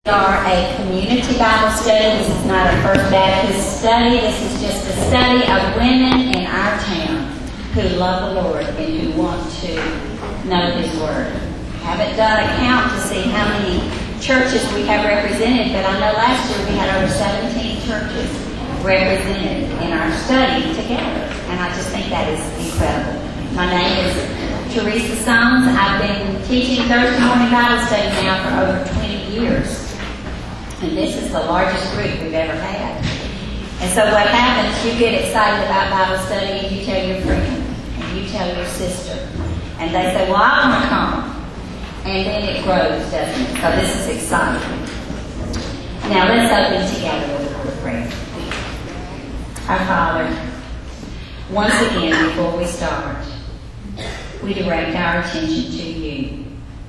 We are a community Bible study. This is not a First Baptist study. This is just a study of women in our town who love the Lord and who want to know His Word. I haven't done a count to see how many churches we have represented, but I know last year we had over 17 churches represented in our study together, and I just think that is incredible. My name is Teresa Sones. I've been teaching Thursday morning Bible study now for over 20 years. And this is the largest group we've ever had. And so what happens, you get excited about Bible study and you tell your friend, and you tell your sister. And they say, well, I want to come. And then it grows, doesn't it? So this is exciting. Now let's open together with a word of prayer. Our Father, once again, before we start, we direct our attention to you.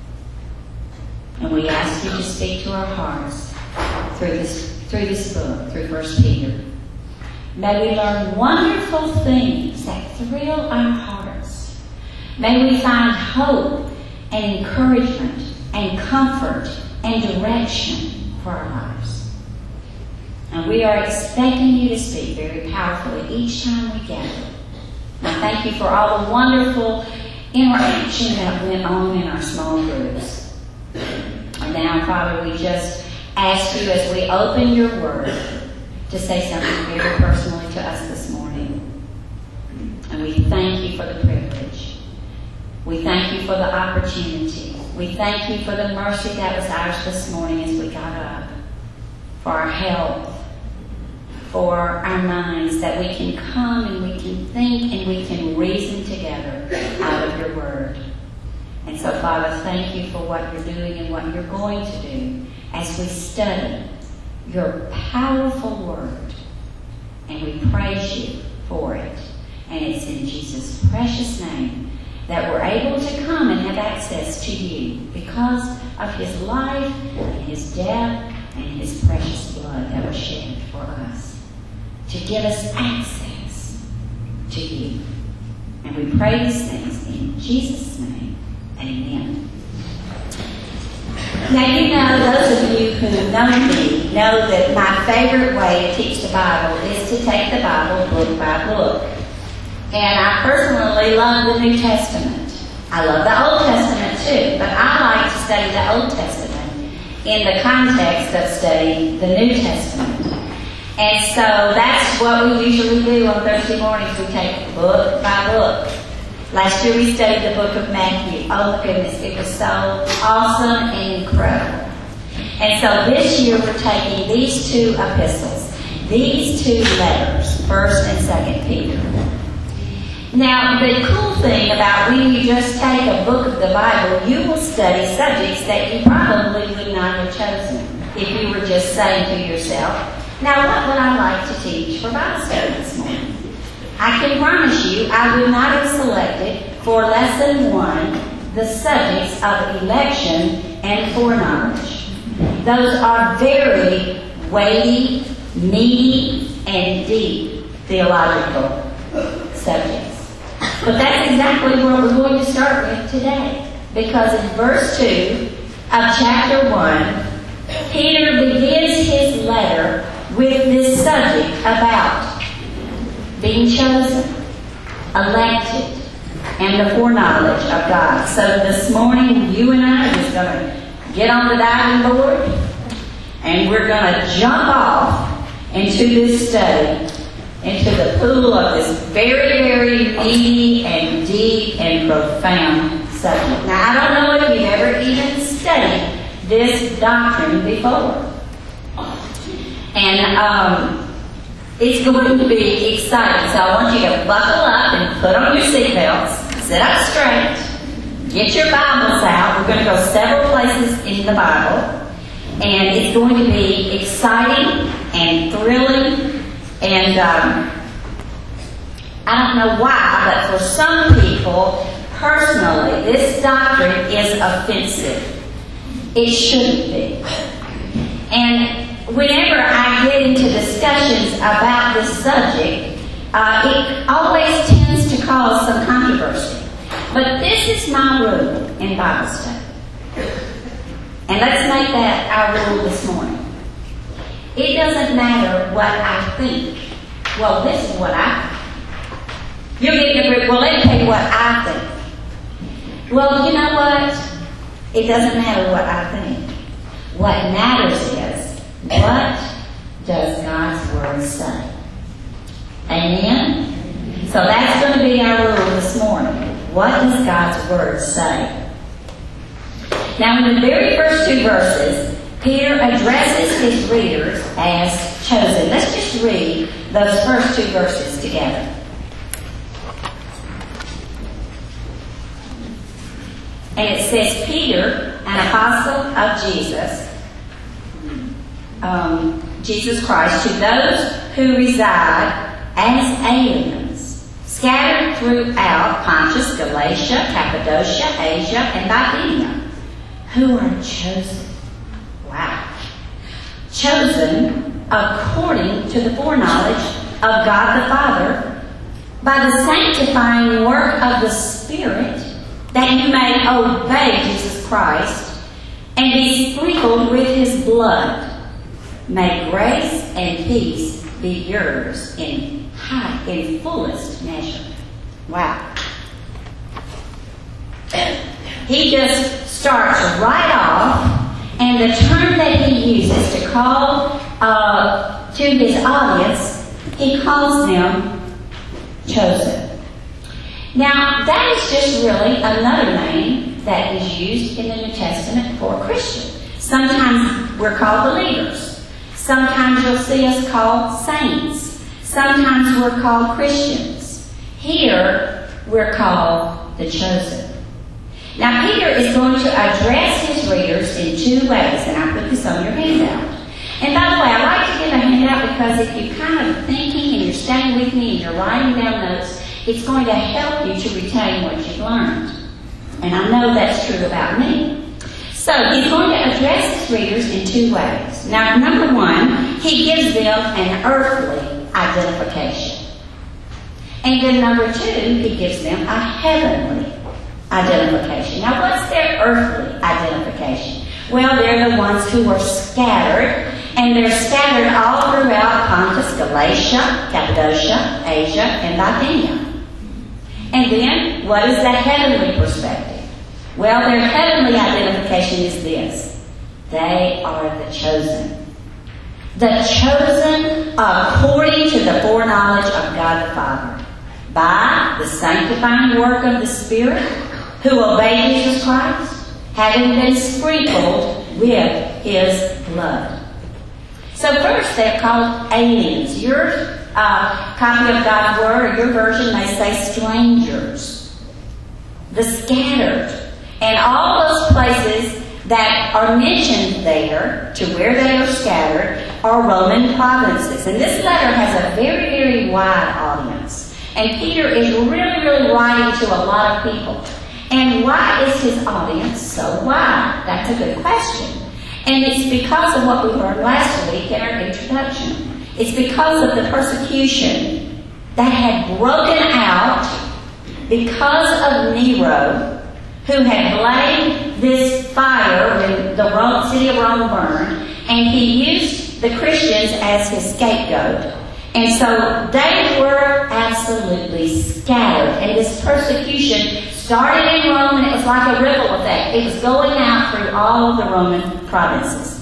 And we ask you to speak to our hearts through this book, through 1 Peter. May we learn wonderful things that thrill our hearts. May we find hope and encouragement and comfort and direction for our lives. And we are expecting you to speak very powerfully each time we gather. I thank you for all the wonderful interaction that went on in our small groups. And now, Father, we just ask you as we open your word to say something very personally to us this morning. And we thank you for the privilege. We thank you for the opportunity. We thank you for the mercy that was ours this morning as we got up, for our health, for our minds, that we can come and we can think and we can reason together out of your word. And so, Father, thank you for what you're doing and what you're going to do as we study your powerful word. And we praise you for it. And it's in Jesus' precious name that we're able to come and have access to you because of his life and his death and his precious blood that was shed for us, to give us access to you. And we pray these things in Jesus' name. Amen. Now, you know, those of you who know me know that my favorite way to teach the Bible is to take the Bible book by book. And I personally love the New Testament. I love the Old Testament too, but I like to study the Old Testament in the context of studying the New Testament. And so that's what we usually do on Thursday mornings. We take book by book. Last year we studied the book of Matthew. Oh my goodness, it was so awesome and incredible. And so this year we're taking these two epistles, these two letters, 1st and 2nd Peter. Now, the cool thing about when you just take a book of the Bible, you will study subjects that you probably would not have chosen if you were just saying to yourself, now what would I like to teach for Bible study this morning? I can promise you I would not have selected for Lesson 1 the subjects of election and foreknowledge. Those are very weighty, meaty, and deep theological subjects. But that's exactly where we're going to start with today. Because in verse 2 of chapter 1, Peter begins his letter with this subject about being chosen, elected, and the foreknowledge of God. So this morning, you and I are just going to get on the diving board, and we're going to jump off into this study, into the pool of this very, very meaty and deep and profound subject. Now, I don't know if you've ever even studied this doctrine before. And it's going to be exciting. So I want you to buckle up and put on your seatbelts, sit up straight, get your Bibles out. We're going to go several places in the Bible. And it's going to be exciting and thrilling. And I don't know why, but for some people, personally, this doctrine is offensive. It shouldn't be. And whenever I get into discussions about this subject, it always tends to cause some controversy. But this is my rule in Bible study. And let's make that our rule this morning. It doesn't matter what I think. Well, this is what I think. You'll get your group, well, let me tell you what I think. Well, you know what? It doesn't matter what I think. What matters is, what does God's Word say? Amen? So that's going to be our rule this morning. What does God's Word say? Now, in the very first two verses, Peter addresses his readers as chosen. Let's just read those first two verses together. And it says, Peter, an apostle of Jesus Christ, to those who reside as aliens, scattered throughout Pontus, Galatia, Cappadocia, Asia, and Bithynia, who are chosen. Wow. Chosen according to the foreknowledge of God the Father by the sanctifying work of the Spirit, that you may obey Jesus Christ and be sprinkled with His blood. May grace and peace be yours in fullest measure. Wow. He just starts right off, and the term that he uses to call to his audience, he calls them chosen. Now, that is just really another name that is used in the New Testament for a Christian. Sometimes we're called believers. Sometimes you'll see us called saints. Sometimes we're called Christians. Here, we're called the chosen. Now, Peter is going to address his readers in two ways, and I put this on your handout. And by the way, I like to give a handout because if you're kind of thinking and you're staying with me and you're writing down notes, it's going to help you to retain what you've learned. And I know that's true about me. So, he's going to address his readers in two ways. Now, number one, he gives them an earthly identification. And then number two, he gives them a heavenly identification. Now, what's their earthly identification? Well, they're the ones who are scattered, and they're scattered all throughout Pontus, Galatia, Cappadocia, Asia, and Bithynia. And then, what is that heavenly perspective? Well, their heavenly identification is this. They are the chosen. The chosen according to the foreknowledge of God the Father, by the sanctifying work of the Spirit, who obey Jesus Christ, having been sprinkled with His blood. So first, they're called aliens. Your copy of God's Word, or your version, may say strangers. The scattered. And all those places that are mentioned there, to where they are scattered, are Roman provinces. And this letter has a very, very wide audience. And Peter is really, really writing to a lot of people. And why is his audience so wide? That's a good question. And it's because of what we learned last week in our introduction. It's because of the persecution that had broken out because of Nero, who had blamed this fire when the city of Rome burned, and he used the Christians as his scapegoat. And so they were absolutely scattered. And this persecution started in Rome, and it was like a ripple effect. It was going out through all of the Roman provinces.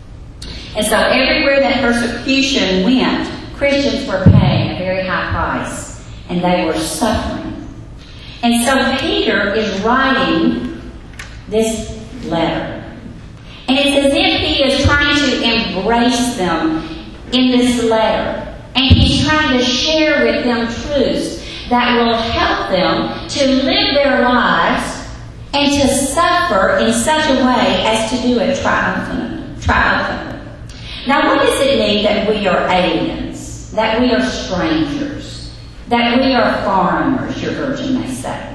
And so everywhere that persecution went, Christians were paying a very high price, and they were suffering. And so Peter is writing this letter. And it's as if he is trying to embrace them in this letter. And he's trying to share with them truths that will help them to live their lives and to suffer in such a way as to do it triumphantly. Now, what does it mean that we are aliens, that we are strangers, that we are foreigners, your version may say?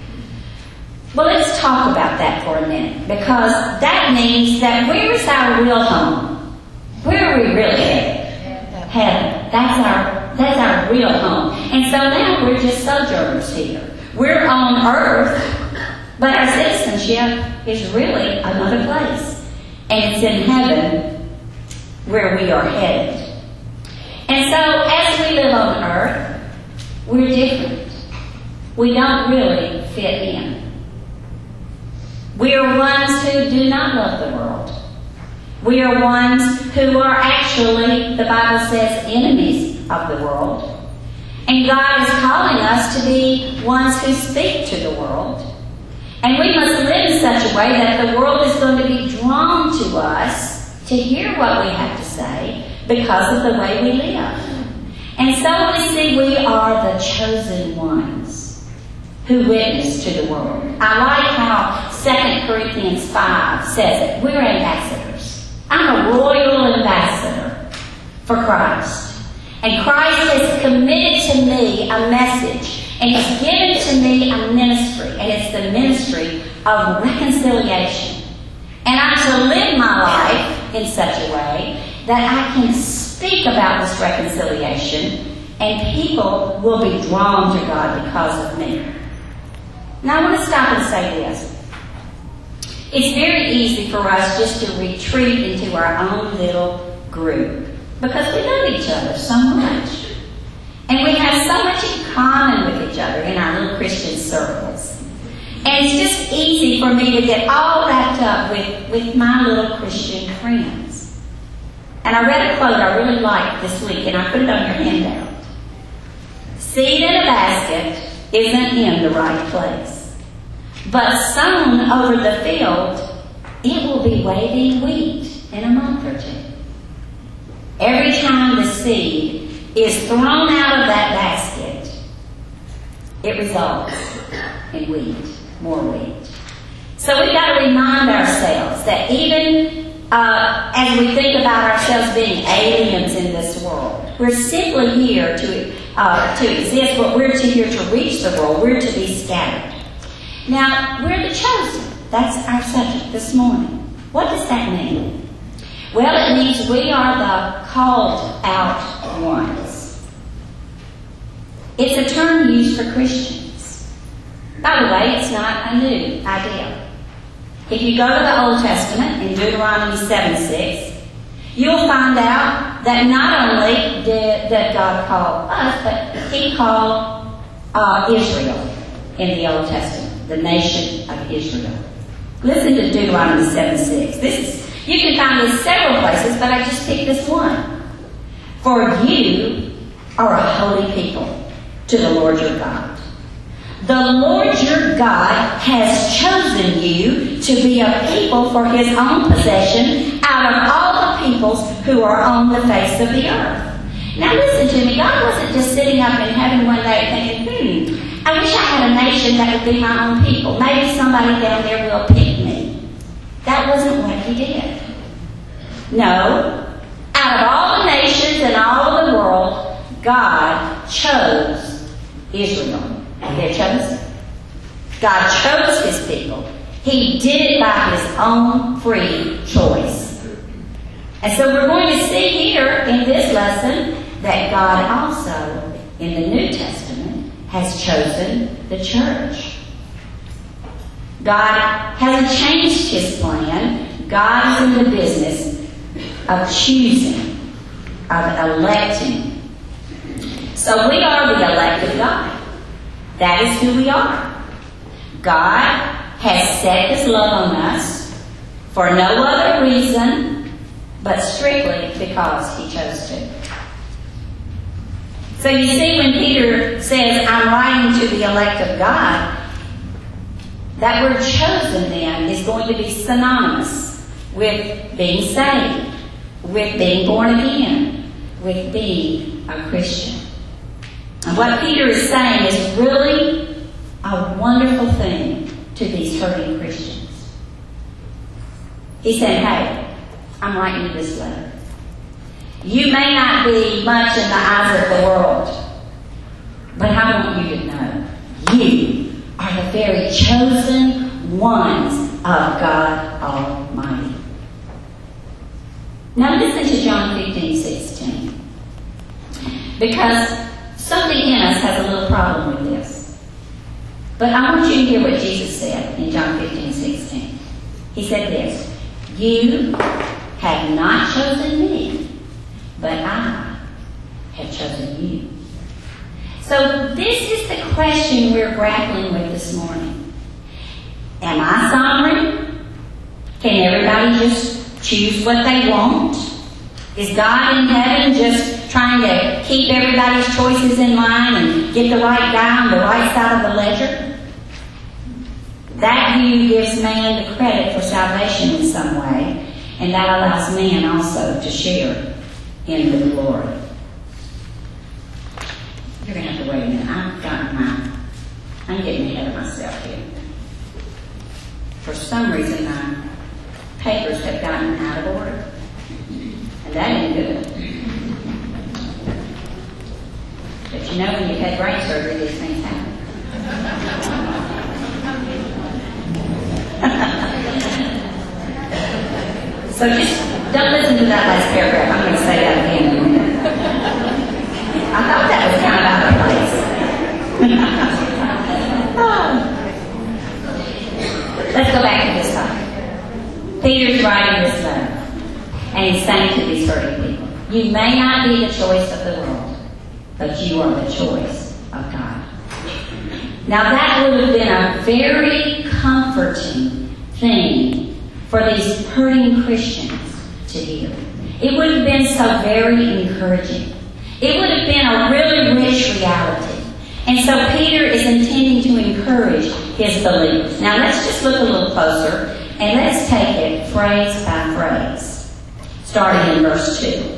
Well, let's talk about that for a minute, because that means that where is our real home? Where are we really headed? Heaven. That's our real home. And so now we're just sojourners here. We're on earth, but our citizenship is really another place. and it's in heaven where we are headed. And so as we live on earth, we're different. We don't really fit in. We are ones who do not love the world. We are ones who are actually, the Bible says, enemies of the world. And God is calling us to be ones who speak to the world. And we must live in such a way that the world is going to be drawn to us to hear what we have to say because of the way we live. And so we see we are the chosen ones who witness to the world. I like how 2 Corinthians 5 says it. We're ambassadors. I'm a royal ambassador for Christ. And Christ has committed to me a message, and He's given to me a ministry, and it's the ministry of reconciliation. And I'm to live my life in such a way that I can speak about this reconciliation, and people will be drawn to God because of me. Now I want to stop and say this. It's very easy for us just to retreat into our own little group because we know each other so much. And we have so much in common with each other in our little Christian circles. And it's just easy for me to get all wrapped up with my little Christian friends. And I read a quote I really liked this week, and I put it on your handout. Seed in a basket isn't in the right place, but sown over the field, it will be waving wheat in a month or two. Every time the seed is thrown out of that basket, it results in wheat, more wheat. So we've got to remind ourselves that even as we think about ourselves being aliens in this world, we're simply here to exist, but we're here to reach the world. We're to be scattered. Now, we're the chosen. That's our subject this morning. What does that mean? Well, it means we are the called out ones. It's a term used for Christians. By the way, it's not a new idea. If you go to the Old Testament in Deuteronomy 7:6, you'll find out that not only did God call us, but He called Israel in the Old Testament, the nation of Israel. Listen to Deuteronomy 7:6. You can find this several places, but I just picked this one. For you are a holy people to the Lord your God. The Lord your God has chosen you to be a people for His own possession out of all the peoples who are on the face of the earth. Now listen to me. God wasn't just sitting up in heaven one day thinking, I wish I had a nation that would be my own people. Maybe somebody down there will pick me. That wasn't what He did. No. Out of all the nations and all of the world, God chose Israel. They're chosen. God chose His people. He did it by His own free choice. And so we're going to see here in this lesson that God also, in the New Testament, has chosen the church. God hasn't changed His plan. God is in the business of choosing, of electing. So we are the elect of God. That is who we are. God has set His love on us for no other reason but strictly because He chose to. So you see, when Peter says, I'm writing to the elect of God, that word chosen then is going to be synonymous with being saved, with being born again, with being a Christian. And what Peter is saying is really a wonderful thing to these hurting Christians. He said, hey, I'm writing you this letter. You may not be much in the eyes of the world, but I want you to know you are the very chosen ones of God Almighty. Now listen to John 15:16. Because something in us has a little problem with this. But I want you to hear what Jesus said in John 15:16. He said this, You have not chosen me, but I have chosen you. So this is the question we're grappling with this morning. Am I sovereign? Can everybody just choose what they want? Is God in heaven just trying to keep everybody's choices in line and get the right guy on the right side of the ledger? That view gives man the credit for salvation in some way, and that allows man also to share in the glory. You're going to have to wait a minute. I'm getting ahead of myself here. For some reason, my papers have gotten out of order. And that ain't good. But you know, when you've had brain surgery, these things happen. So just don't listen to that last paragraph. I'm going to say that again in a minute. I thought that was kind of out of place. Let's go back to this topic. Peter's writing this letter, and he's saying to these hurting people, you may not be the choice of the world, but you are the choice of God. Now that would have been a very comforting thing for these hurting Christians to hear. It would have been so very encouraging. It would have been a really rich reality. And so Peter is intending to encourage his believers. Now let's just look a little closer and let's take it phrase by phrase, starting in verse 2.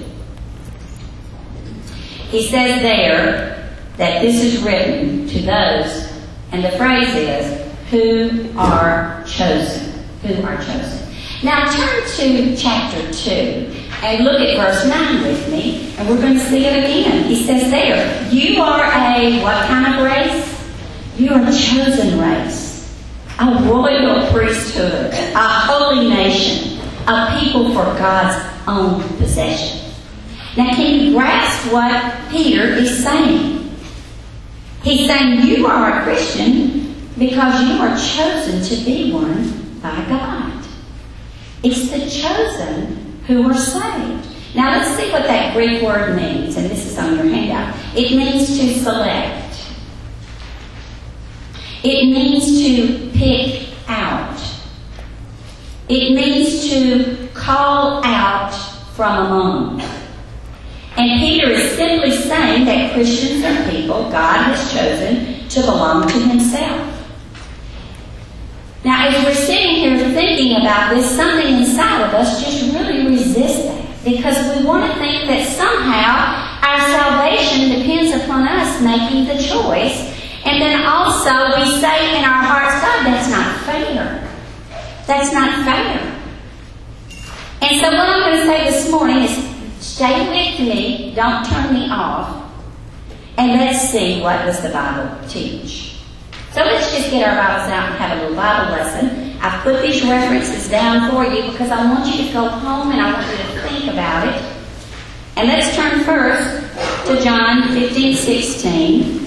He says there that this is written to those, and the phrase is, who are chosen. Who are chosen. Now turn to chapter 2 and look at verse 9 with me, and we're going to see it again. He says there, you are a, what kind of race? You are a chosen race, a royal priesthood, a holy nation, a people for God's own possession. Now can you grasp what Peter is saying? He's saying you are a Christian because you are chosen to be one by God. It's the chosen who are saved. Now let's see what that Greek word means, and this is on your handout. It means to select. It means to pick out. It means to call out from among. And Peter is simply saying that Christians are people God has chosen to belong to himself. Now, as we're sitting here thinking about this, something inside of us just really resists that, because we want to think that somehow our salvation depends upon us making the choice. And then also we say in our hearts, God, that's not fair. That's not fair. And so what I'm going to say this morning is, stay with me, don't turn me off, and let's see what does the Bible teach. So let's just get our Bibles out and have a little Bible lesson. I've put these references down for you because I want you to go home and I want you to think about it. And let's turn first to John 15:16.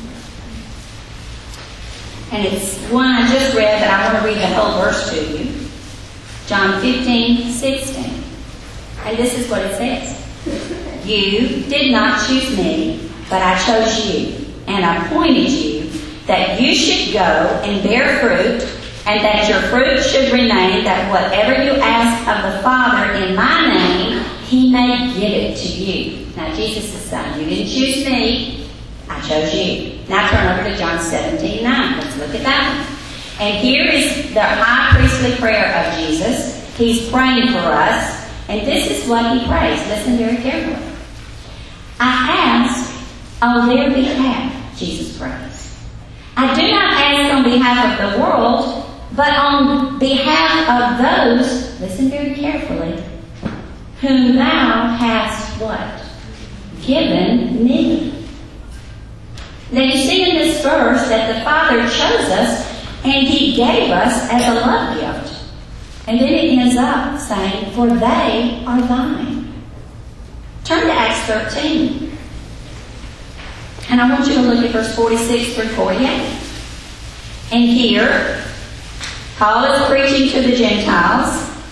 And it's one I just read, but I want to read the whole verse to you. John 15:16. And this is what it says. You did not choose me, but I chose you and appointed you that you should go and bear fruit, and that your fruit should remain, that whatever you ask of the Father in my name, he may give it to you. Now Jesus is saying, you didn't choose me, I chose you. Now turn over to John 17:9. Let's look at that one. And here is the high priestly prayer of Jesus. He's praying for us, and this is what he prays. Listen very carefully. I ask on their behalf, Jesus prays. I do not ask on behalf of the world, but on behalf of those, listen very carefully, whom thou hast what? Given me. Now you see in this verse that the Father chose us and he gave us as a love gift. And then it ends up saying, for they are thine. Turn to Acts 13. And I want you to look at verse 46 through 48. And here, Paul is preaching to the Gentiles.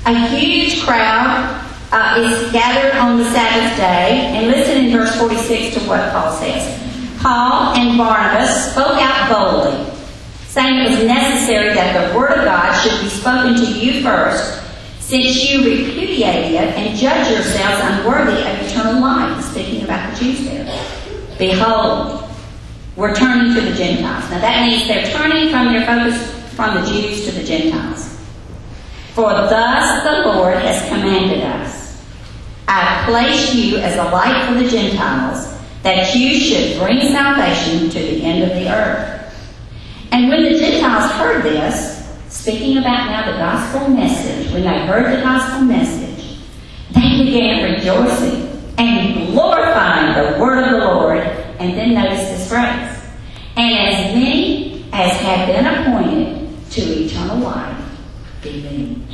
A huge crowd is gathered on the Sabbath day. And listen in verse 46 to what Paul says. Paul and Barnabas spoke out boldly, saying it was necessary that the word of God should be spoken to you first, since you repudiate it and judge yourselves unworthy of eternal life. Speaking about the Jews there. Behold, we're turning to the Gentiles. Now that means they're turning from their focus from the Jews to the Gentiles. For thus the Lord has commanded us. I have placed you as a light for the Gentiles, that you should bring salvation to the end of the earth. And when the Gentiles heard this, speaking about now the gospel message, when they heard the gospel message, they began rejoicing and glorifying the word of the Lord. And then notice this phrase. And as many as had been appointed to eternal life believed.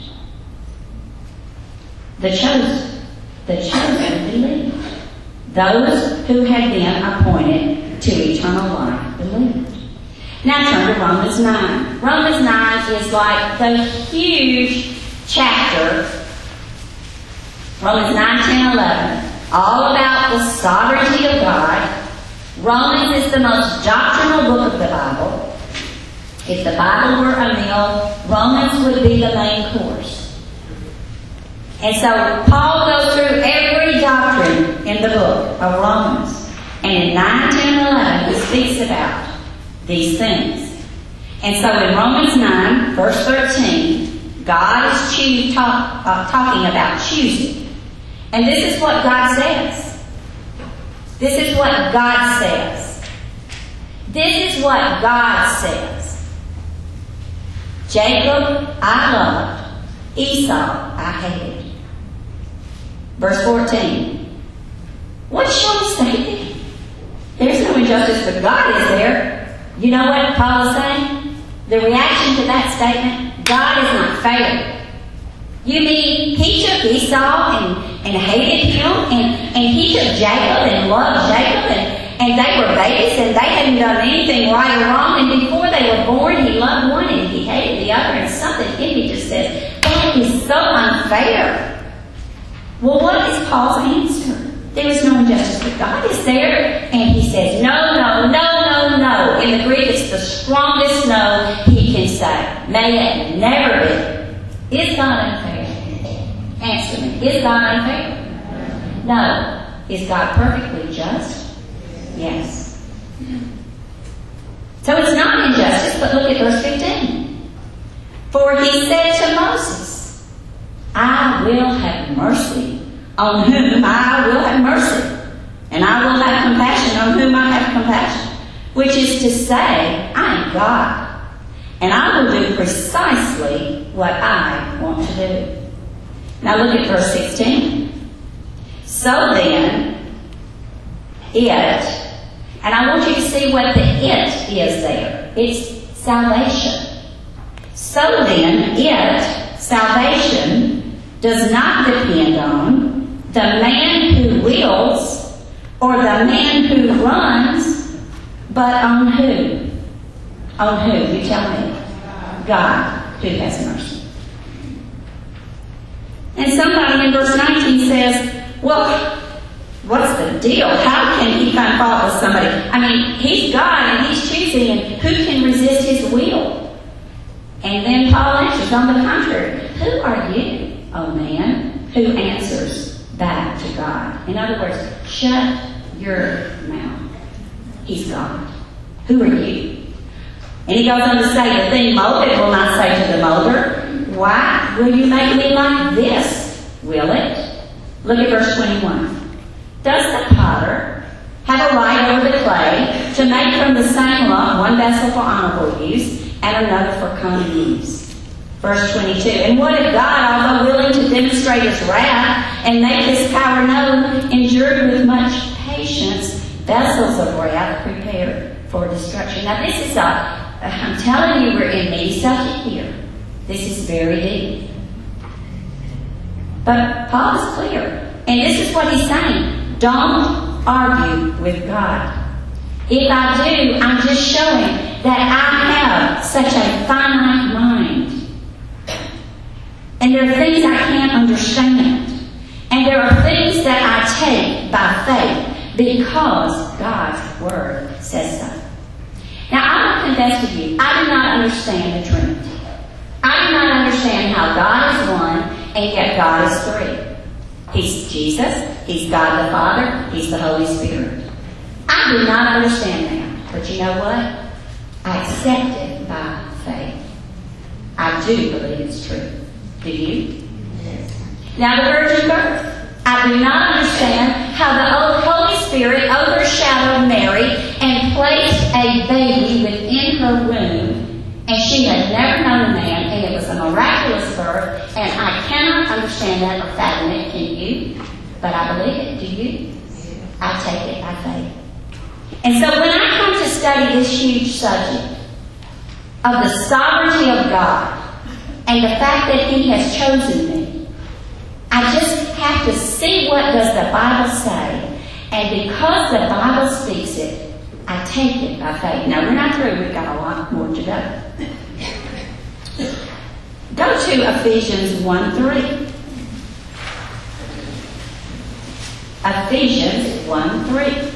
The chosen believed. Those who had been appointed to eternal life believed. Now turn to Romans 9. Romans 9 is like the huge chapter. Romans 9, 10, 11. All about the sovereignty of God. Romans is the most doctrinal book of the Bible. If the Bible were a meal, Romans would be the main course. And so Paul goes through every doctrine in the book of Romans. And in 9, 10, and 11, he speaks about these things. And so in Romans 9, verse 13, God is talking about choosing. And this is what God says. This is what God says. This is what God says. Jacob I loved, Esau I hated. Verse 14. What shall we say then? There's no injustice, but God is there. You know what Paul is saying? The reaction to that statement, God is not fair. You mean he took Esau and hated him, and he took Jacob and loved Jacob, and they were babies and they hadn't done anything right or wrong, and before they were born he loved one and he hated the other, and something in me just says, that is so unfair. Well, what is Paul's answer? There is no injustice, but God is there, and he says, no, no, no, no, no. In the Greek, it's the strongest no he can say. May it never be. Is God unfair? Answer me. Is God unfair? No. Is God perfectly just? Yes. So it's not injustice, but look at verse 15. For he said to Moses, I will have mercy on whom I will have mercy, and I will have compassion on whom I have compassion. Which is to say, I am God, and I will do precisely what I want to do. Now look at verse 16. So then, it, and I want you to see what the it is there. It's salvation. So then, it, salvation, does not depend on the man who wills or the man who runs, but on who? On who? You tell me. God, who has mercy. And somebody in verse 19 says, well, what's the deal? How can he find fault with somebody? I mean, he's God and he's choosing, and who can resist his will? And then Paul answers, on the contrary, who are you, O man, who answers back to God? In other words, shut your mouth. He's God. Who are you? And he goes on to say, the thing molded will not say to the molder, why will you make me like this? Will it? Look at verse 21. Does the potter have a right over the clay to make from the same lump one vessel for honorable use and another for common use? Verse 22. And what if God, although willing to demonstrate his wrath and make his power known, endured with much patience vessels of wrath prepared for destruction? Now this is I'm telling you, we're in meaty subject here. This is very deep. But Paul is clear. And this is what he's saying. Don't argue with God. If I do, I'm just showing that I have such a finite mind. And there are things I can't understand. And there are things that I take by faith because God's Word says so. Now, I will confess to you, I do not understand the Trinity. I do not understand how God is one and yet God is three. He's Jesus, He's God the Father, He's the Holy Spirit. I do not understand that. But you know what? I accept it by faith. I do believe it's true. Do you? Yes. Now the virgin birth. I do not understand how the Holy Spirit overshadowed Mary and placed a baby within her womb, and she had never known a man, and it was a miraculous birth, and I cannot understand that or fathom it. Can you? But I believe it. Do you? I take it by faith. And so when I come to study this huge subject of the sovereignty of God and the fact that He has chosen me, I just have to see what does the Bible say. And because the Bible speaks it, I take it by faith. Now, we're not through. We've got a lot more to go. Go to Ephesians 1:3. Ephesians 1:3.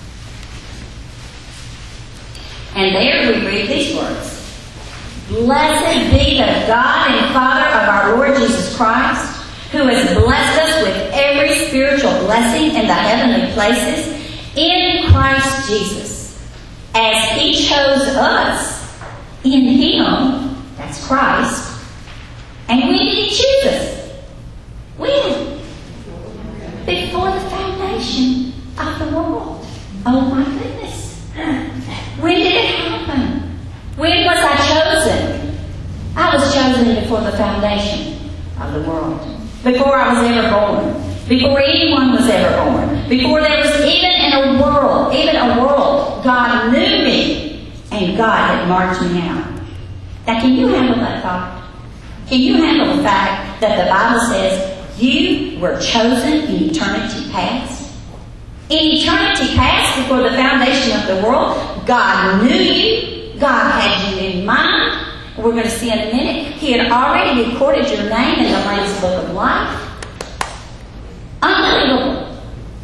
And there we read these words. Blessed be the God and Father of our Lord Jesus Christ, who has blessed us with every spiritual blessing in the heavenly places in Christ Jesus, as He chose us in Him, that's Christ. And when did He choose us? When? Before the foundation of the world. Oh my goodness. When did it happen? When was I chosen? I was chosen before the foundation of the world. Before I was ever born. Before anyone was ever born. Before there was even a world, God knew me and God had marked me out. Now can you handle that thought? Can you handle the fact that the Bible says you were chosen in eternity past? In eternity past, before the foundation of the world, God knew you. God had you in mind. We're going to see in a minute. He had already recorded your name in the Lamb's Book of Life. Unbelievable.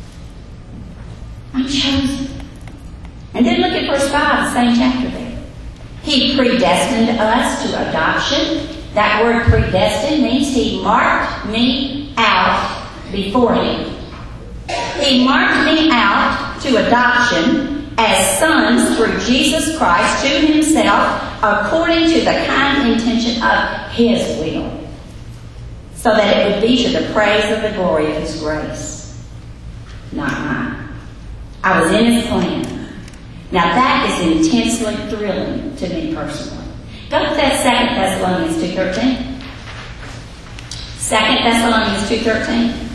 I'm chosen. And then look at verse 5, the same chapter there. He predestined us to adoption. That word predestined means He marked me out before Him. He marked me out to adoption as sons through Jesus Christ to Himself, according to the kind intention of His will, so that it would be to the praise of the glory of His grace, not mine. I was in His plan. Now that is intensely thrilling to me personally. Go to that 2 Thessalonians 2:13. 2 Thessalonians 2:13.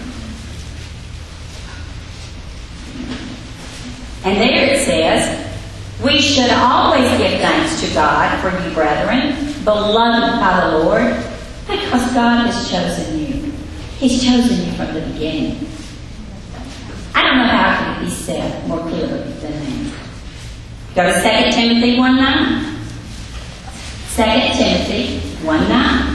And there it says, we should always give thanks to God for you, brethren, beloved by the Lord, because God has chosen you. He's chosen you from the beginning. I don't know how it can be said more clearly than that. Go to 2 Timothy 1:9. 2 Timothy 1:9.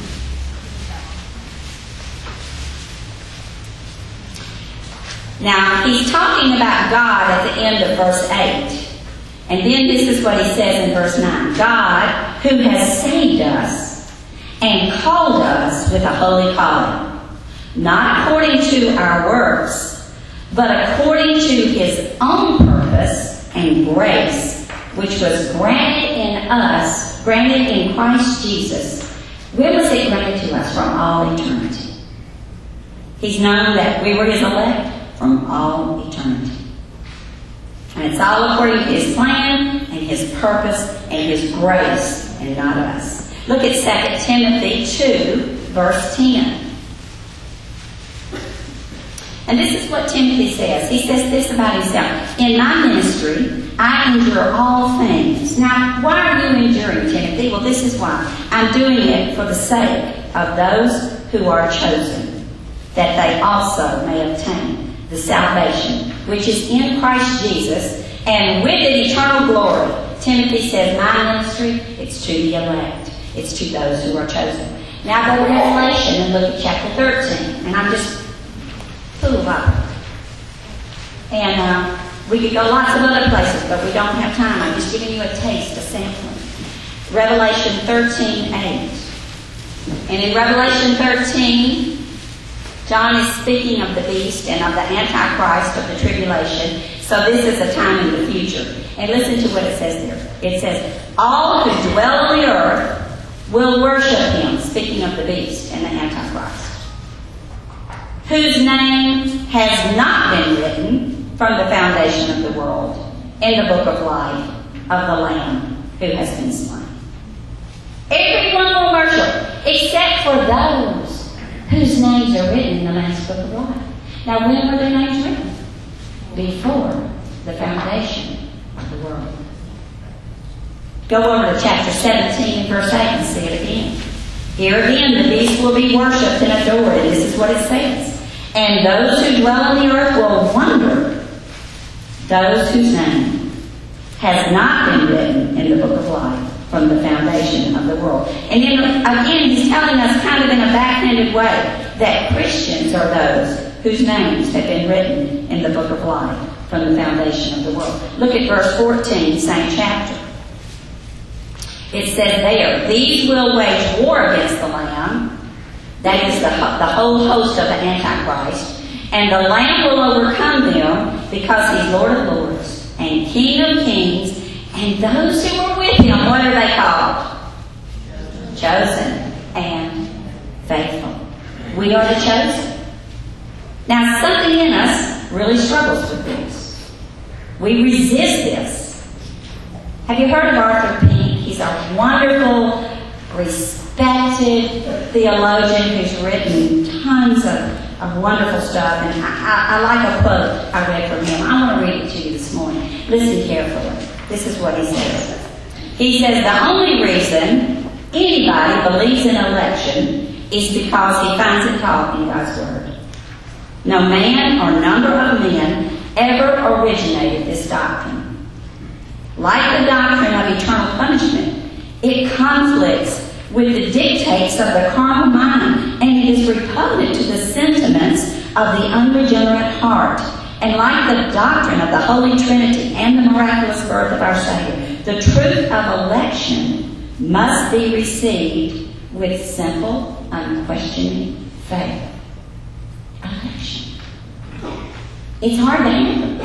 Now, he's talking about God at the end of verse 8. And then this is what he says in verse 9. God, who has saved us and called us with a holy calling, not according to our works, but according to His own purpose and grace, which was granted in Christ Jesus. When was it granted to us? From all eternity. He's known that we were His elect from all eternity. And it's all according to His plan and His purpose and His grace and not us. Look at 2 Timothy 2, verse 10. And this is what Timothy says. He says this about himself. In my ministry, I endure all things. Now, why are you enduring, Timothy? Well, this is why. I'm doing it for the sake of those who are chosen, that they also may obtain the salvation which is in Christ Jesus, and with it eternal glory. Timothy says, my ministry, it's to the elect. It's to those who are chosen. Now go to Revelation and look at chapter 13. And I'm just full of it. And we could go lots of other places, but we don't have time. I'm just giving you a taste, a sampling. Revelation 13:8. And in Revelation 13, John is speaking of the beast and of the Antichrist of the tribulation. So this is a time in the future. And listen to what it says there. It says, all who dwell on the earth will worship him, speaking of the beast and the Antichrist, whose name has not been written from the foundation of the world in the book of life of the Lamb who has been slain. Everyone will worship, except for those whose names are written in the Lamb's book of life. Now, when were their names written? Before the foundation of the world. Go over to chapter 17 and verse 8 and see it again. Here again, the beast will be worshipped and adored. This is what it says. And those who dwell on the earth will wonder, those whose name has not been written in the book of life from the foundation of the world. And then again, he's telling us kind of in a backhanded way that Christians are those whose names have been written in the book of life from the foundation of the world. Look at verse 14, same chapter. It says there, these will wage war against the Lamb, that is the whole host of the Antichrist, and the Lamb will overcome them because he's Lord of lords and King of kings, and those who are with him, what are they called? Chosen and faithful. We are the chosen. Now, something in us really struggles with this. We resist this. Have you heard of Arthur Pink? He's a wonderful, respected theologian who's written tons of wonderful stuff. And I like a quote I read from him. I want to read it to you this morning. Listen carefully. This is what he says. He says, the only reason anybody believes in election is because he finds it taught in God's Word. No man or number of men ever originated this doctrine. Like the doctrine of eternal punishment, it conflicts with the dictates of the carnal mind, and it is repugnant to the sentiments of the unregenerate heart. And like the doctrine of the Holy Trinity and the miraculous birth of our Savior, the truth of election must be received with simple, unquestioning faith. Election. It's hard to handle.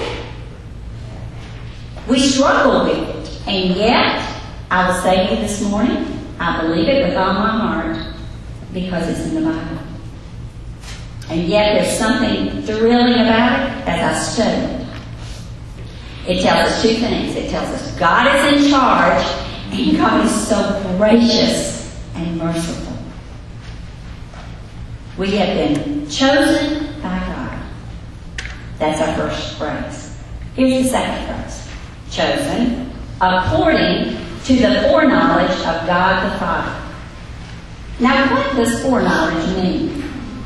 We struggle with it. And yet, I will say to you this morning, I believe it with all my heart because it's in the Bible. And yet there's something thrilling about it as I study it. It tells us two things. It tells us God is in charge and God is so gracious and merciful. We have been chosen by God. That's our first phrase. Here's the second phrase. Chosen according to the foreknowledge of God the Father. Now, what does foreknowledge mean?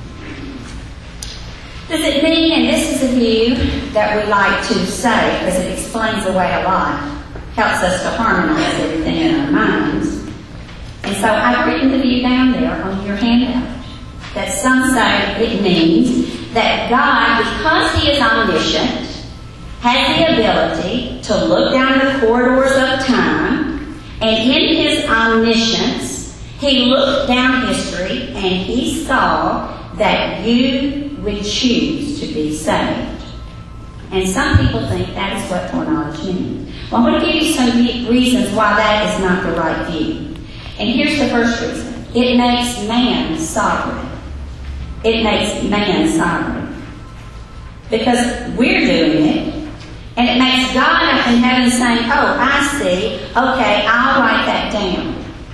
Does it mean, and this is a view that we like to say because it explains away a lot, helps us to harmonize everything in our minds. And so I've written the view down there on your handout that some say it means that God, because He is omniscient, has the ability to look down the corridors of time, and in His omniscience, He looked down history and He saw that you would choose to be saved. And some people think that is what foreknowledge means. Well, I'm going to give you some reasons why that is not the right view. And here's the first reason. It makes man sovereign. It makes man sovereign. Because we're doing it. And it makes God up in heaven saying, oh, I see. Okay, I'll write that down.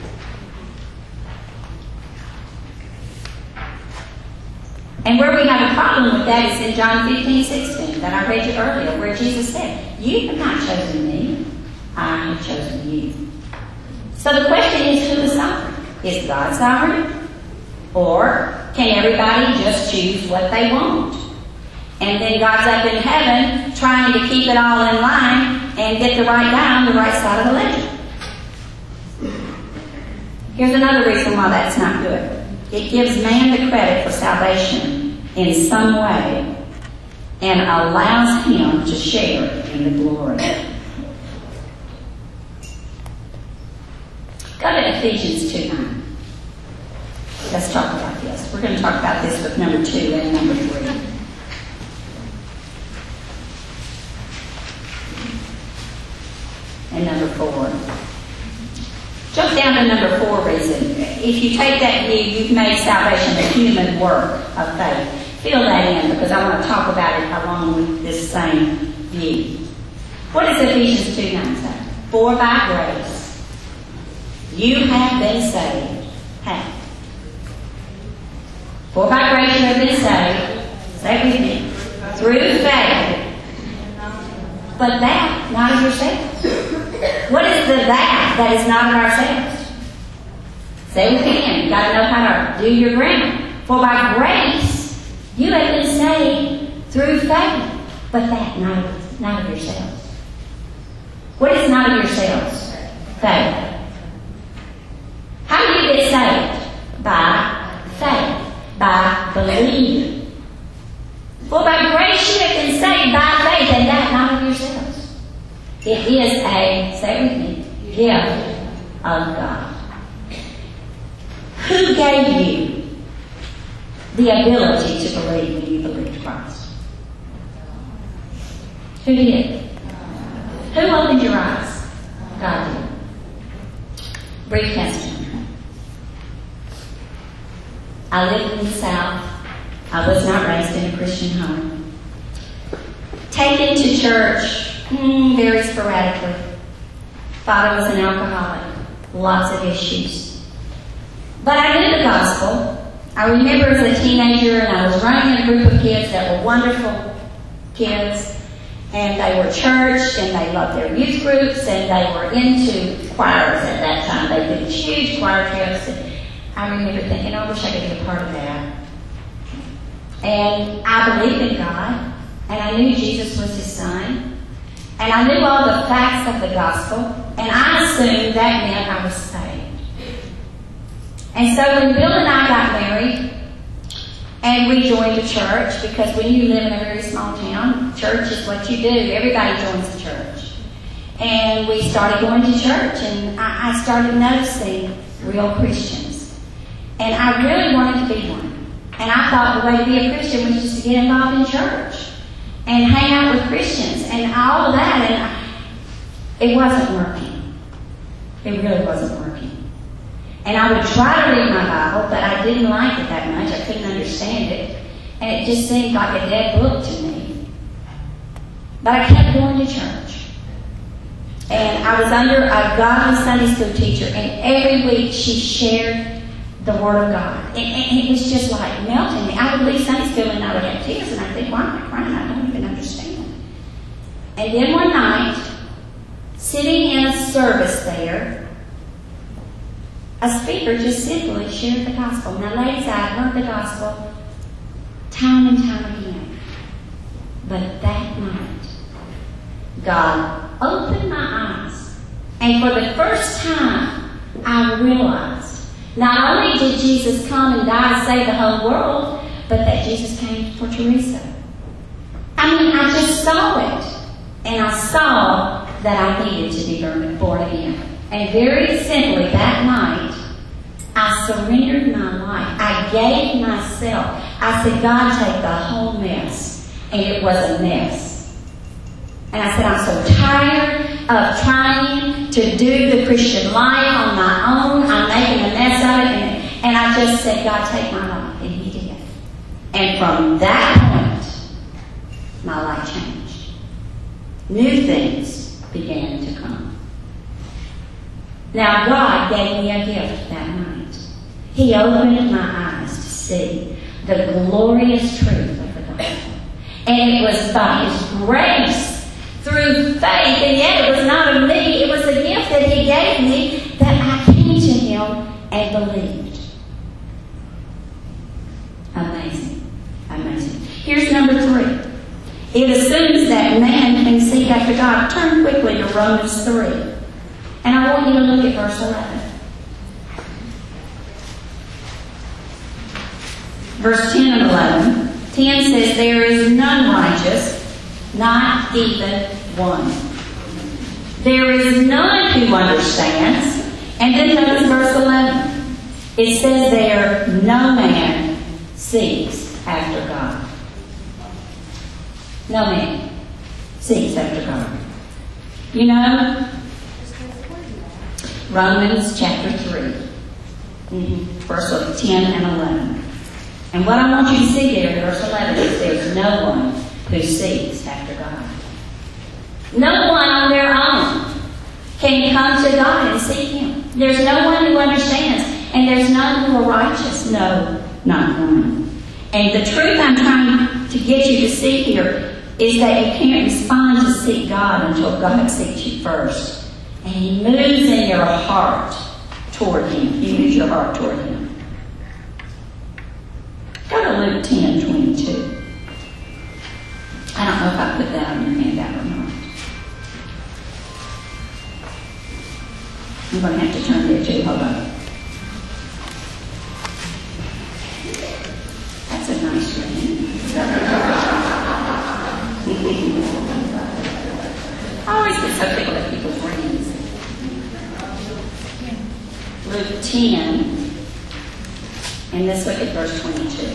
And where we have a problem with that is in John 15:16 that I read you earlier, where Jesus said, you have not chosen me, I have chosen you. So the question is, who is sovereign? Is God sovereign? Or can everybody just choose what they want? And then God's up in heaven trying to keep it all in line and get the right guy on the right side of the ledger. Here's another reason why that's not good. It gives man the credit for salvation in some way and allows him to share in the glory. Go to Ephesians 2:9. Let's talk about this. We're going to talk about this with number 2 and number 3. And number 4. Jump down to number 4 reason. If you take that view, you've made salvation a human work of faith. Fill that in because I want to talk about it along with this same view. What does Ephesians 2:9 say? For by grace you have been saved. How? For by grace you have been saved. Say it with me. Through faith. But that, not of yourselves. What is the that is not of ourselves? Say it again. You've got to know how to do your grammar. For by grace you have been saved through faith. But that, not of yourselves. What is not of yourselves? Faith. How do you get saved? By faith. By believing. For by grace you have been saved by faith, and that not of yourselves. It is a, say with me, gift of God. Who gave you the ability to believe when you believed Christ? Who did? Who opened your eyes? God did. Brief testimony. I lived in the South. I was not raised in a Christian home. Taken to church very sporadically. Father was an alcoholic. Lots of issues. But I knew the gospel. I remember as a teenager, and I was running a group of kids that were wonderful kids. And they were churched, and they loved their youth groups, and they were into choirs at that time. They did huge choir trips. And I remember thinking, I wish I could be a part of that. And I believed in God, and I knew Jesus was His Son, and I knew all the facts of the gospel, and I assumed that meant I was saved. And so when Bill and I got married, and we joined a church, because when you live in a very small town, church is what you do. Everybody joins the church. And we started going to church, and I started noticing real Christians. And I really wanted to be one. And I thought the way to be a Christian was just to get involved in church and hang out with Christians and all of that. And it wasn't working. It really wasn't working. And I would try to read my Bible, but I didn't like it that much. I couldn't understand it. And it just seemed like a dead book to me. But I kept going to church. And I was under a godly Sunday school teacher, and every week she shared the Word of God. And it was just like melting me. I would leave Sunday school and I would have tears, and I'd think, why am I crying? I don't even understand. And then one night, sitting in a service there, a speaker just simply shared the gospel. Now, ladies, I've heard the gospel time and time again. But that night, God opened my eyes. And for the first time, I realized not only did Jesus come and die to save the whole world, but that Jesus came for Teresa. I mean, I just saw it. And I saw that I needed to be born again. And very simply that night, I surrendered my life. I gave myself. I said, God, take the whole mess. And it was a mess. And I said, I'm so tired of trying to do the Christian life on my own. I'm making a mess of it. And I just said, God, take my life. And He did. And from that point, my life changed. New things began to come. Now, God gave me a gift that night. He opened my eyes to see the glorious truth of the gospel. And it was by His grace, through faith, and yet it was not of me, it was a gift that He gave me, that I came to Him and believed. Amazing. Amazing. Here's number 3. It assumes that man can seek after God. Turn quickly to Romans 3. And I want you to look at verse 11. verse 10 and 11. 10 says, there is none righteous, not even one. There is none who understands. And then notice verse 11. It says there, no man seeks after God. No man seeks after God. You know, Romans chapter 3, verse 10 and 11. And what I want you to see there in verse 11 is there's no one who seeks after God. No one on their own can come to God and seek Him. There's no one who understands, and there's none who are righteous. No, not one. And the truth I'm trying to get you to see here is that you can't respond to seek God until God seeks you first. And He moves in your heart toward Him. You move your heart toward Him. Go to Luke 10:22. I don't know if I put that on your handout or not. I'm going to have to turn there too. Hold on. That's a nice ring. I always get so tickled at people's rings. Luke 10. And let's look at verse 22.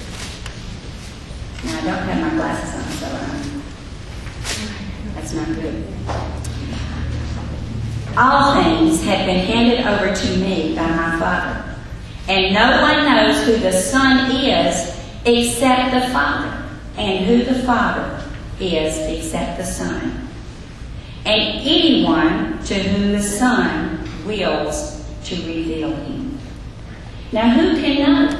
Now, I don't have my glasses on, so that's not good. All things have been handed over to me by my Father, and no one knows who the Son is except the Father, and who the Father is except the Son, and anyone to whom the Son wills to reveal Him. Now, who can know?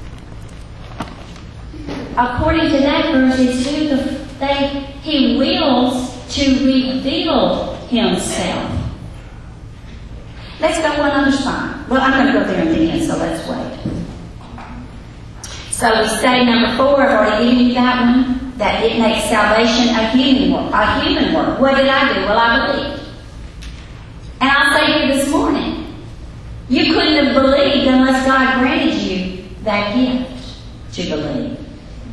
According to that verse, it's who He wills to reveal Himself. Let's go one other spot. Well, I'm going to go there in the end, so let's wait. So we say number 4, I've already given you that one, that it makes salvation a human work. What did I do? Well, I believed. And I'll say to you this morning, you couldn't have believed unless God granted you that gift to believe.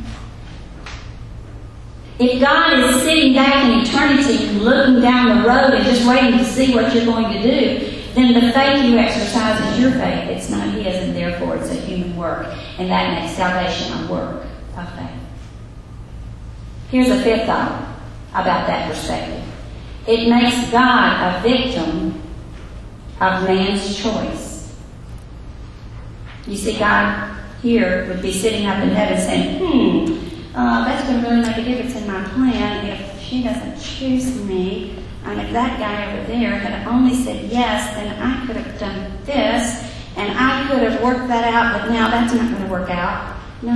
If God is sitting back in eternity looking down the road and just waiting to see what you're going to do, then the faith you exercise is your faith. It's not His, and therefore it's a human work. And that makes salvation a work of faith. Here's a fifth thought about that perspective. It makes God a victim of man's choice. You see, God here would be sitting up in heaven saying, that's going to really make a difference in my plan if she doesn't choose me. And if that guy over there had only said yes, then I could have done this, and I could have worked that out, but now that's not going to work out. No.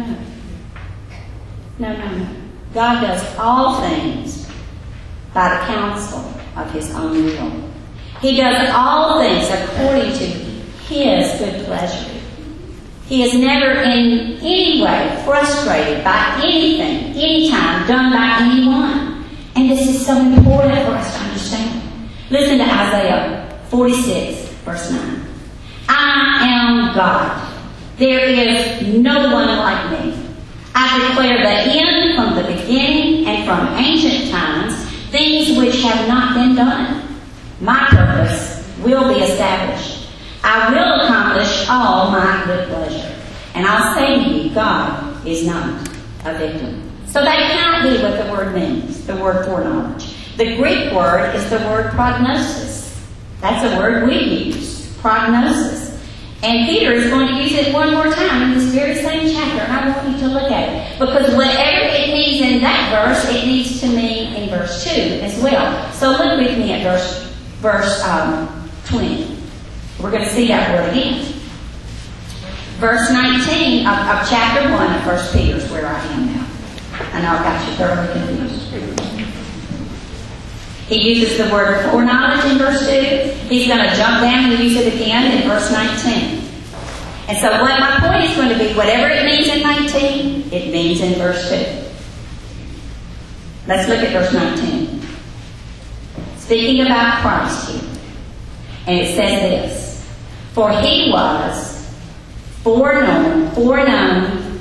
No. God does all things by the counsel of His own will. He does all things according to His good pleasure. He is never in any way frustrated by anything, anytime, done by anyone. And this is so important for us to understand. Listen to Isaiah 46, verse 9. I am God. There is no one like me. I declare the end from the beginning, and from ancient times, things which have not been done. My purpose will be established. I will accomplish all my good pleasure. And I'll say to you, God is not a victim. So that cannot be what the word means, the word foreknowledge. The Greek word is the word prognosis. That's a word we use, prognosis. And Peter is going to use it one more time in this very same chapter. I want you to look at it. Because whatever it means in that verse, it needs to mean in verse 2 as well. So look with me at verse 20. We're going to see that word again. Verse 19 of chapter 1 of 1 Peter is where I am now. I know I've got you thoroughly confused. He uses the word foreknowledge in verse 2. He's going to jump down and use it again in verse 19. And so what my point is going to be, whatever it means in 19, it means in verse 2. Let's look at verse 19. Speaking about Christ here. And it says this: For He was foreknown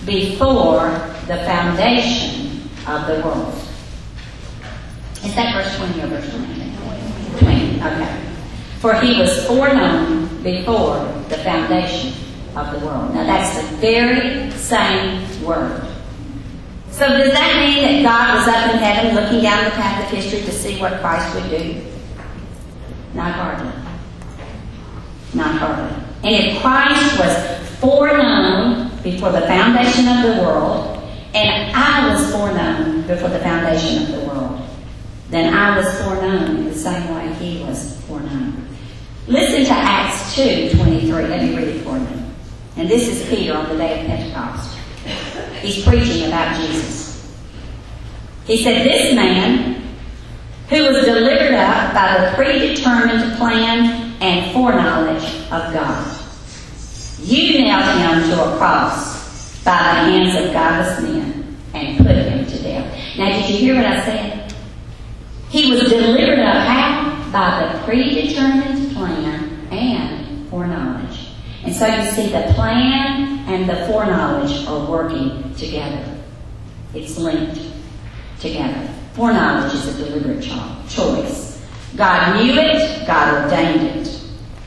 before the foundation of the world. Is that verse 20 or verse 19? 20, okay. For he was foreknown before the foundation of the world. Now that's the very same word. So does that mean that God was up in heaven looking down the path of history to see what Christ would do? Not hardly. Not hardly. And if Christ was foreknown before the foundation of the world, and I was foreknown before the foundation of the world, then I was foreknown in the same way he was foreknown. Listen to Acts 2:23. Let me read it for you. And this is Peter on the day of Pentecost. He's preaching about Jesus. He said, this man, who was delivered up by the predetermined plan and foreknowledge of God, you nailed him to a cross by the hands of godless men and put him to death. Now, did you hear what I said? He was delivered up how? By the predetermined plan and foreknowledge. And so you see the plan and the foreknowledge are working together. It's linked together. Foreknowledge is a deliberate choice. God knew it, God ordained it.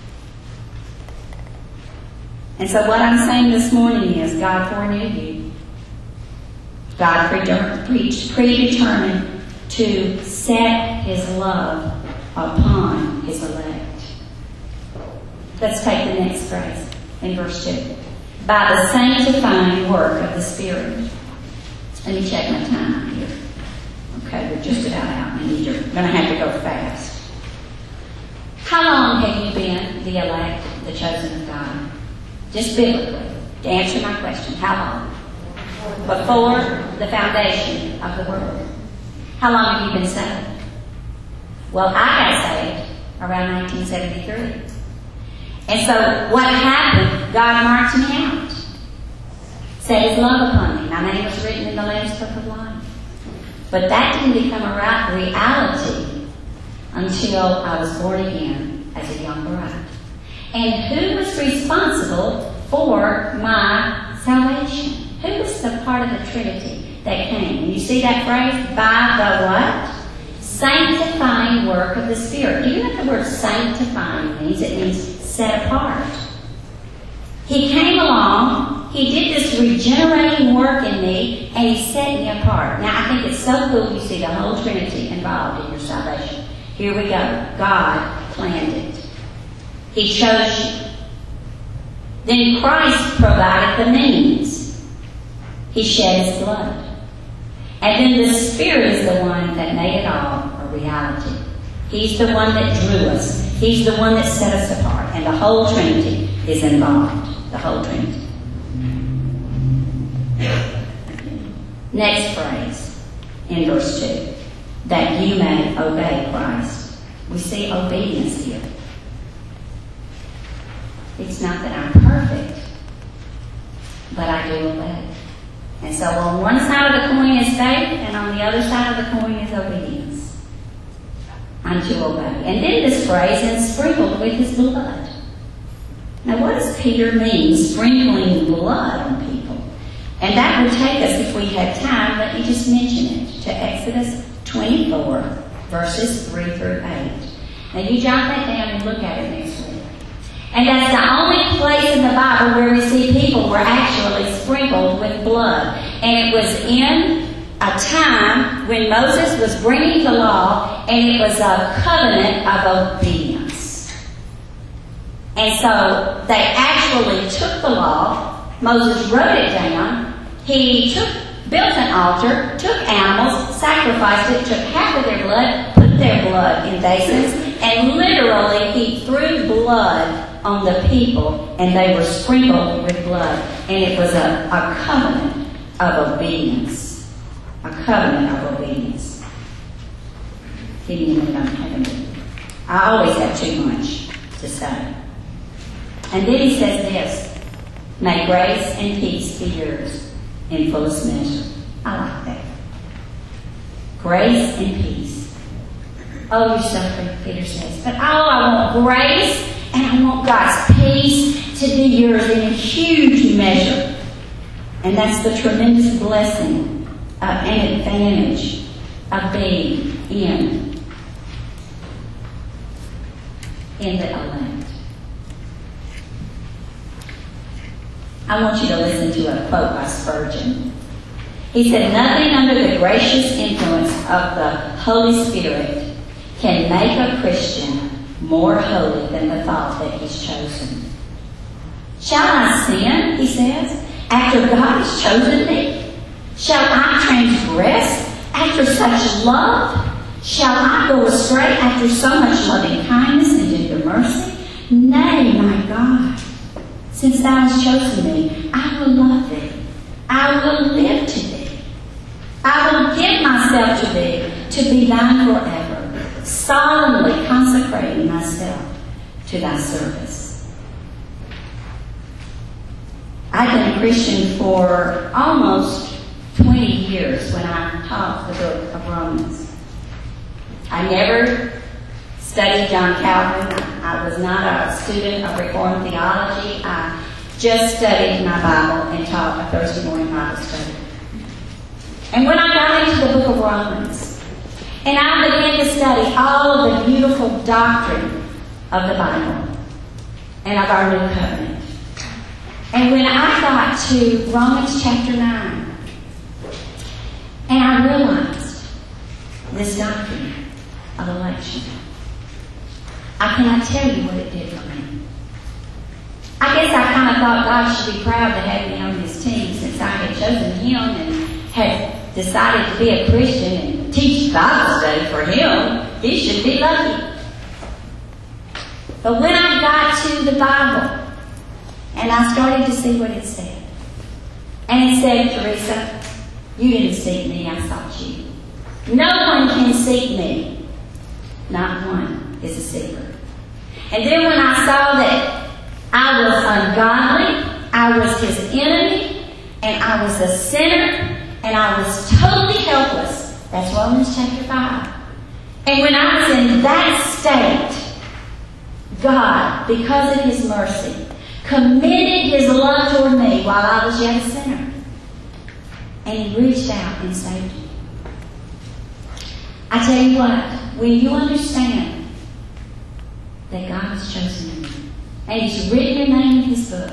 And so what I'm saying this morning is God foreknew you. God predetermined to set his love upon his elect. Let's take the next phrase in verse 2. By the sanctifying work of the Spirit. Let me check my time here. Okay, we're just about out. I'm going to have to go fast. How long have you been the elect, the chosen of God? Just biblically, to answer my question. How long? Before the foundation of the world. How long have you been saved? Well, I got saved around 1973. And so what happened? God marked me out. Set his love upon me. My name was written in the Lamb's Book of Life. But that didn't become a reality until I was born again as a young bride. And who was responsible for my salvation? Who was the part of the Trinity that came? And you see that phrase? By the what? Sanctifying work of the Spirit. Do you know what the word sanctifying means? It means set apart. He came along, he did this regenerating work in me, and he set me apart. Now, I think it's so cool you see the whole Trinity involved in your salvation. Here we go. God planned it. He chose you. Then Christ provided the means. He shed his blood. And then the Spirit is the one that made it all a reality. He's the one that drew us. He's the one that set us apart. And the whole Trinity is involved. The whole Trinity. Next phrase in verse 2. That you may obey Christ. We see obedience here. It's not that I'm perfect, but I do obey. And so on one side of the coin is faith, and on the other side of the coin is obedience. I'm to obey. And then this phrase, and sprinkled with his blood. Now what does Peter mean, sprinkling blood on people? And that would take us, if we had time, let me just mention it, to Exodus 24, verses 3 through 8. Now you jot that down and look at it next week. And that's the only place in the Bible where we see people were actually sprinkled with blood. And it was in a time when Moses was bringing the law, and it was a covenant of obedience. And so they actually took the law. Moses wrote it down. He built an altar, took animals, sacrificed it, took half of their blood, put their blood in basins, and literally he threw blood on the people, and they were sprinkled with blood. And it was a covenant of obedience. A covenant of obedience. Give me a minute, I'm having it. I always have too much to say. And then he says this, may grace and peace be yours in fullest measure. I like that. Grace and peace. Oh, you're suffering, Peter says. But I want grace and I want God's peace to be yours in a huge measure. And that's the tremendous blessing and advantage of being in the elect. I want you to listen to a quote by Spurgeon. He said, "Nothing under the gracious influence of the Holy Spirit can make a Christian more holy than the thought that he's chosen." Shall I sin, he says, after God has chosen me? Shall I transgress after such love? Shall I go astray after so much loving kindness and tender mercy? Nay, my God, since thou hast chosen me, I will love thee. I will live to thee. I will give myself to thee, to be thine forever, solemnly consecrating myself to thy service. I've been a Christian for almost 20 years when I taught the book of Romans. I never studied John Calvin. I was not a student of Reformed theology. I just studied my Bible and taught a Thursday morning Bible study. And when I got into the book of Romans, and I began to study all of the beautiful doctrine of the Bible and of our new covenant, and when I got to Romans chapter 9, and I realized this doctrine of election, I cannot tell you what it did for me. I guess I kind of thought God should be proud to have me on his team since I had chosen him and had decided to be a Christian and teach Bible study for him. He should be lucky. But when I got to the Bible and I started to see what it said, and it said, "Teresa, you didn't seek me, I sought you. No one can seek me. Not one is a seeker." And then when I saw that I was ungodly, I was his enemy, and I was a sinner, and I was totally helpless. That's Romans chapter 5. And when I was in that state, God, because of his mercy, committed his love toward me while I was yet a sinner. And he reached out and saved me. I tell you what, when you understand that God has chosen you, and he's written your name in his book,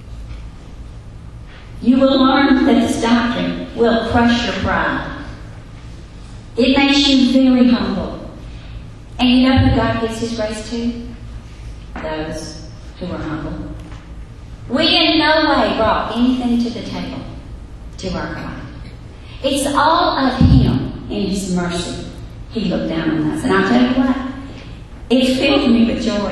you will learn that this doctrine will crush your pride. It makes you very humble. And you know who God gives his grace to? Those who are humble. We in no way brought anything to the table to our God. It's all of him in his mercy. He looked down on us. And I'll tell you what, it filled me with joy.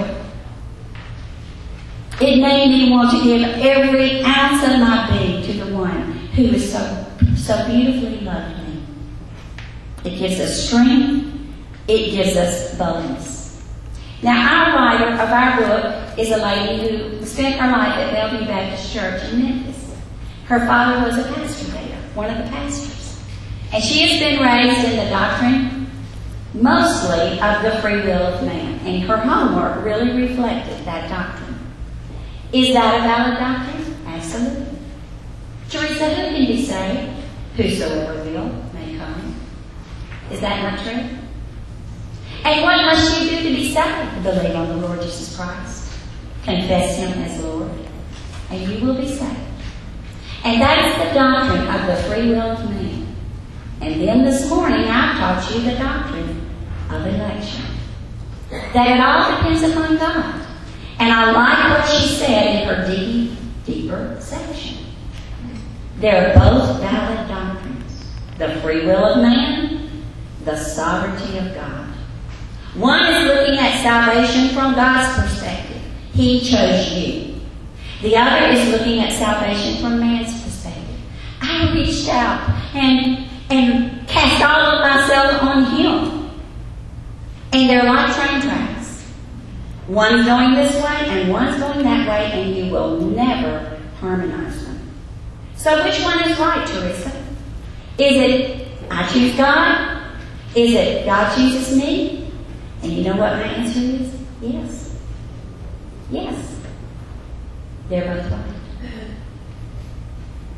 It made me want to give every ounce of my being to the one who has so beautifully loved me. It gives us strength. It gives us boldness. Now, our writer of our book is a lady who spent her life at Bellevue Baptist Church in Memphis. Her father was a pastor there, one of the pastors. And she has been raised in the doctrine mostly of the free will of man. And her homework really reflected that doctrine. Is that a valid doctrine? Absolutely. Teresa, who can be saved? Whosoever will may come. Is that not true? And what must you do to be saved? Believe on the Lord Jesus Christ. Confess him as Lord. And you will be saved. And that is the doctrine of the free will of man. And then this morning I taught you the doctrine of election. That it all depends upon God. And I like what she said in her deeper section. They're both valid doctrines. The free will of man, the sovereignty of God. One is looking at salvation from God's perspective. He chose you. The other is looking at salvation from man's perspective. I reached out and cast all of myself on him. And they're like train tracks. One's going this way and one's going that way, and you will never harmonize them. So which one is right, Teresa? Is it I choose God? Is it God chooses me? And you know what my answer is? Yes. Yes. They're both right.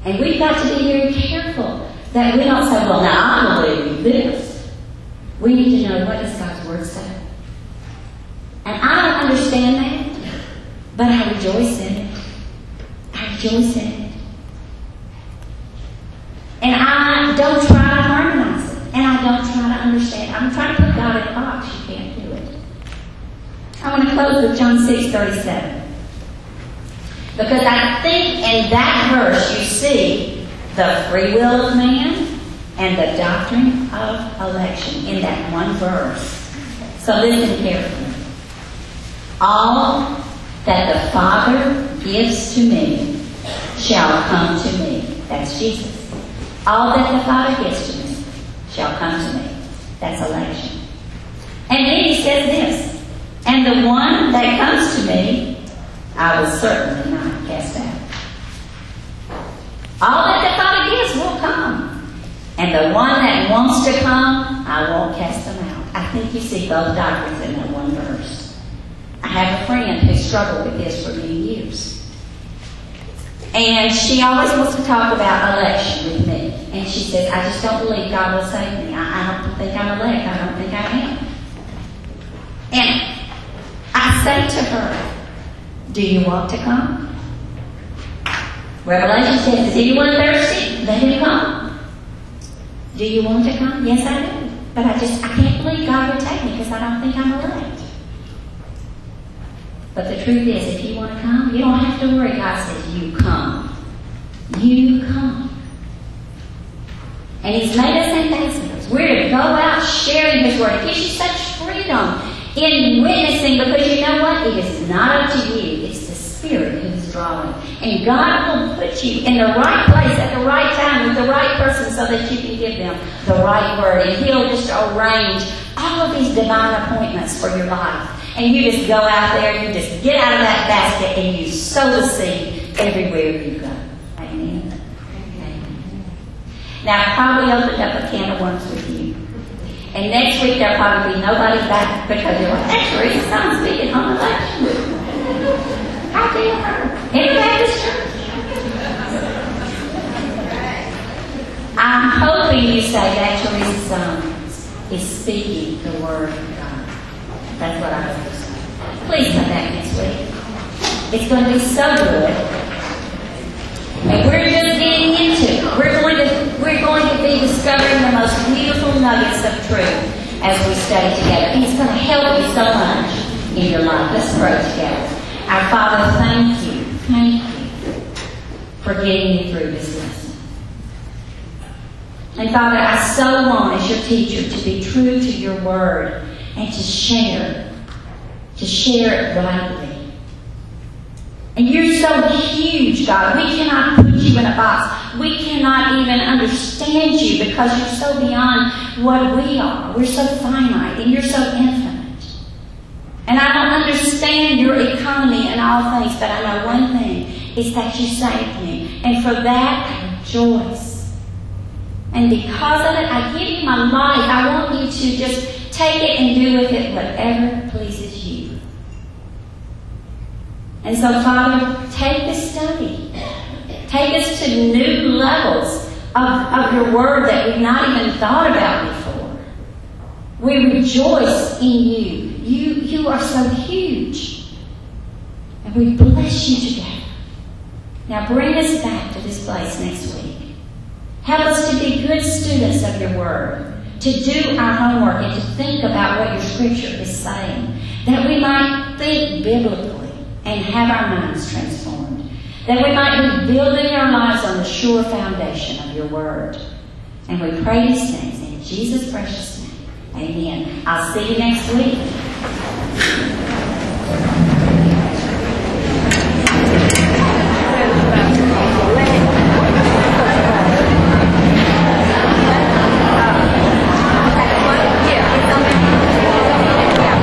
And we've got to be very careful that we don't say, well, now I believe this. We need to know, what does God's Word say? And I don't understand that, but I rejoice in it. I rejoice in it. And I don't try to harmonize it. And I don't try to understand. I'm trying to put God in a box. You can't do it. I want to close with John 6:37. Because I think in that verse you see the free will of man and the doctrine of election in that one verse. So listen carefully. All that the Father gives to me shall come to me. That's Jesus. All that the Father gives to me shall come to me. That's election. And then he says this, and the one that comes to me, I will certainly not cast out. All that the Father gives will come. And the one that wants to come, I won't cast them out. I think you see both doctrines in that one verse. I have a friend who struggled with this for many years. And she always wants to talk about election with me. And she says, I just don't believe God will save me. I don't think I'm elect. I don't think I am. And I say to her, do you want to come? Revelation says, is anyone thirsty? Let him come. Do you want to come? Yes, I do. But I can't believe God would take me because I don't think I'm elect. But the truth is, if you want to come, you don't have to worry. God says, you come. You come. And He's made us ambassadors. We're to go out sharing His Word. It gives you such freedom in witnessing, because you know what? It is not up to you. It's the Spirit who is drawing. And God will put you in the right place at the right time with the right person so that you can give them the right word. And He'll just arrange all of these divine appointments for your life. And you just go out there, you just get out of that basket, and you sow the seed everywhere you go. Amen. Amen. Now, I've probably opened up a can of worms with you. And next week, there'll probably be nobody back because you're like, that's Teresa's son speaking on election. How dare her? In the Baptist church. I'm hoping you say that Teresa's son is speaking the Word of God. That's what I hope to say. Please come back next week. It's going to be so good. And we're just getting into it. We're going to be discovering the most beautiful nuggets of truth as we study together. And it's going to help you so much in your life. Let's pray together. Our Father, thank you. Thank you for getting me through this lesson. And Father, I so want, as your teacher, to be true to your word and to share it rightly. And you're so huge, God. We cannot put you in a box. We cannot even understand you because you're so beyond what we are. We're so finite and you're so infinite. And I don't understand your economy and all things, but I know one thing, is that you saved me. And for that, I rejoice. And because of it, I give you my life. I want you to just take it and do with it whatever pleases you. And so, Father, take this study. Take us to new levels of your word that we've not even thought about before. We rejoice in you. You are so huge. And we bless you together. Now bring us back to this place next week. Help us to be good students of your word, to do our homework and to think about what your scripture is saying, that we might think biblically and have our minds transformed, that we might be building our lives on the sure foundation of your word. And we pray these things in Jesus' precious name. Amen. I'll see you next week.